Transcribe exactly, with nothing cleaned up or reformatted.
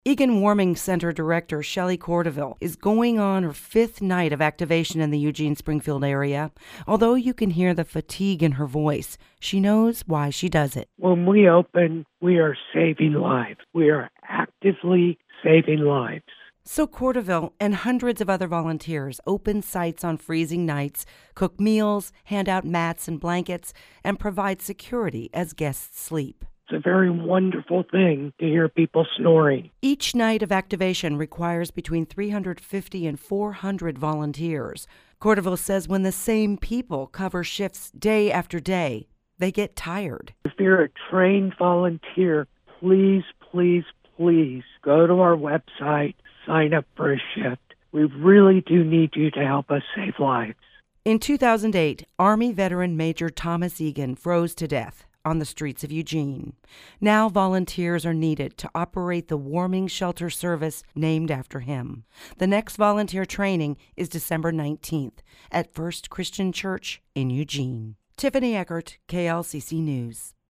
Egan Warming Center Director Shelley Cordoville is going on her fifth night of activation in the Eugene-Springfield area. Although you can hear the fatigue in her voice, she knows why she does it. When we open, we are saving lives. We are actively saving lives. So Cordoville and hundreds of other volunteers open sites on freezing nights, cook meals, hand out mats and blankets, and provide security as guests sleep. It's a very wonderful thing to hear people snoring. Each night of activation requires between three hundred fifty and four hundred volunteers. Cordoville says when the same people cover shifts day after day, they get tired. If you're a trained volunteer, please, please, please go to our website, sign up for a shift. We really do need you to help us save lives. In two thousand eight, Army veteran Major Thomas Egan froze to death on the streets of Eugene. Now volunteers are needed to operate the warming shelter service named after him. The next volunteer training is December nineteenth at First Christian Church in Eugene. Tiffany Eckert, K L C C News.